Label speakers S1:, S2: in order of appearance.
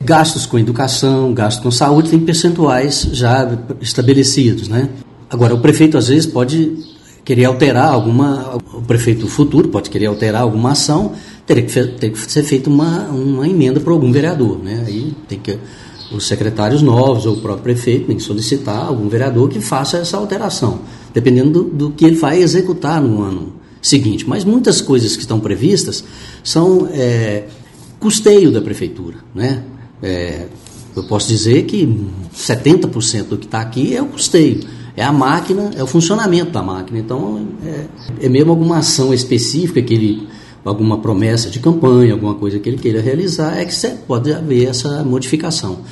S1: gastos com educação, gastos com saúde, tem percentuais já estabelecidos, né? Agora, o prefeito às vezes pode querer alterar o prefeito futuro pode querer alterar alguma ação, teria que ser feita uma emenda para algum vereador, né? Aí tem que os secretários novos ou o próprio prefeito tem que solicitar algum vereador que faça essa alteração, dependendo do que ele vai executar no ano seguinte. Mas muitas coisas que estão previstas são custeio da prefeitura, né? Eu posso dizer que 70% do que está aqui é o custeio, é a máquina, é o funcionamento da máquina. Então, é mesmo alguma ação específica alguma promessa de campanha, alguma coisa que ele queira realizar, é que pode haver essa modificação.